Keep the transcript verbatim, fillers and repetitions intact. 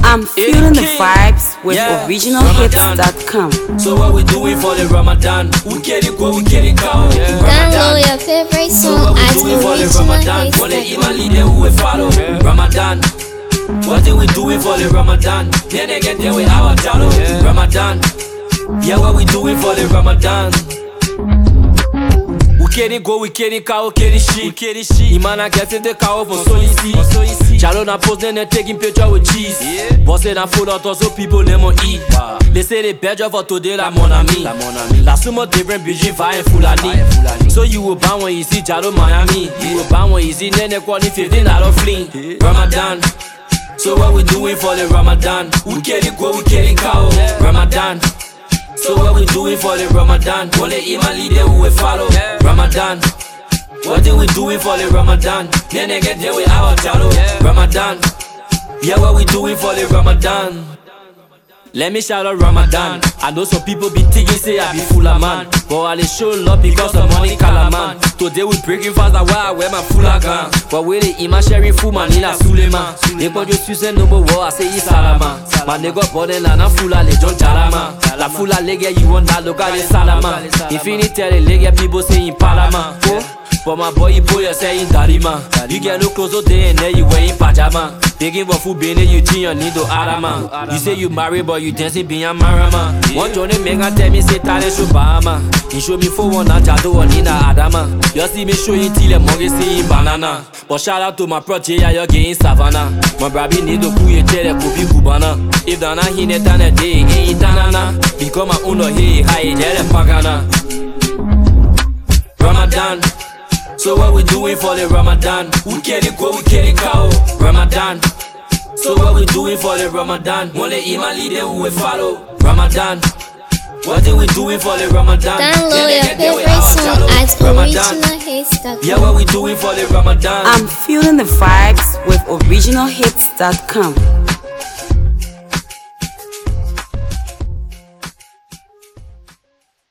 I'm feeling the vibes with Yeah. original hits dot com. So what we doing for the Ramadan? We get it go, we get it go. Download your favorite So song what at we doing for the original Ramadan? hits For the dot com. Iman leader who we follow. Ramadan. What are we doing for the Ramadan? Then they get there with our channel. Ramadan. Yeah, what we doing for the Ramadan? We querem go, we querem carro, querem shit. Imana quer ser de carro, vou só ici. Chalo na pose, then taking picture with cheese. Bossé na foule, on so people lemon eat. Laissez les belles, je vais tourner la mon ami. La sumo different budget, va en Fulani. So you will buy one easy, Chalo Miami. You will buy one easy, nene quality fifteen dollar fleeing. Ramadan. So what we doing for the Ramadan? We querem go, we querem carro. Ramadan. So what we doing for the Ramadan? Only Iman leader who we follow. Ramadan. What are we doing for the Ramadan? Then they get there with our channel. Ramadan. Yeah, what we doing for the Ramadan? Let me shout out Ramadan. I know some people be thinking say I be full of man, but I dey show love because of money Kalaman. Today we breaking fast, that's why I wear my full gun. But with the Iman sharing food, man, in a Suleiman. They put you Susan number war, I say it's Salama. My nigga born na na full of John Jalama. La full of leg, you want that local in Salama. Infinity tell the leg, people say in Palama. But my boy, you put yourself in Darima. You get no clothes all day and then you wear in pajama. Begging for food, being you think you need to Arama. You say you married, but you dancing being Marama. One Johnny make and tell me say talent show Bahama. You show me for one and Jado or Nina Adama. You see me show you till the monkey see banana. But shout out to my project, yeah, you're getting savannah. My baby need to cool your chair, copy Cubana. If Dana hit it on a day, ain't Tanana. Become my own hey, high, yeah, Pagana. Ramadan. So what we doing for the Ramadan? We get it go, we get it go. Ramadan. So what we doing for the Ramadan? Only Iman leader who we follow. Ramadan. What are we doing for the Ramadan? Download your favorite song at original hits dot com. Yeah, what we doing for the Ramadan? I'm feeling the vibes with original hits dot com.